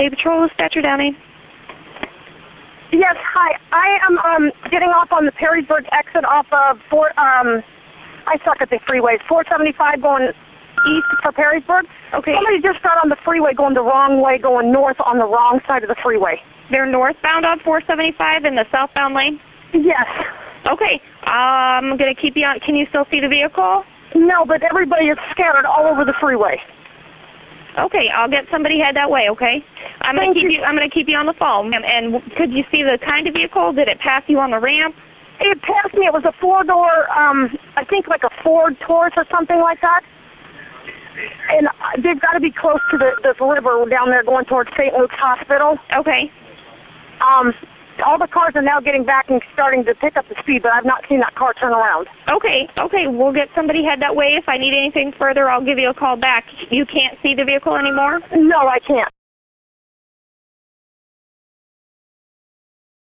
State Patrol, Dispatcher Downing. Yes, hi. I am getting off on the Perrysburg exit off of I suck at the freeways. 475 going east for Perrysburg. Okay. Somebody just got on the freeway going the wrong way, going north on the wrong side of the freeway. They're northbound on 475 in the southbound lane? Yes. Okay. I'm going to keep you on. Can you still see the vehicle? No, but everybody is scattered all over the freeway. Okay, I'll get somebody head that way, okay? I'm going to keep you on the phone. And could you see the kind of vehicle? Did it pass you on the ramp? It passed me. It was a four-door, I think like a Ford Taurus or something like that. And they've got to be close to the river down there going towards St. Luke's Hospital. Okay. All the cars are now getting back and starting to pick up the speed, but I've not seen that car turn around. Okay, we'll get somebody head that way. If I need anything further, I'll give you a call back. You can't see the vehicle anymore? No, I can't.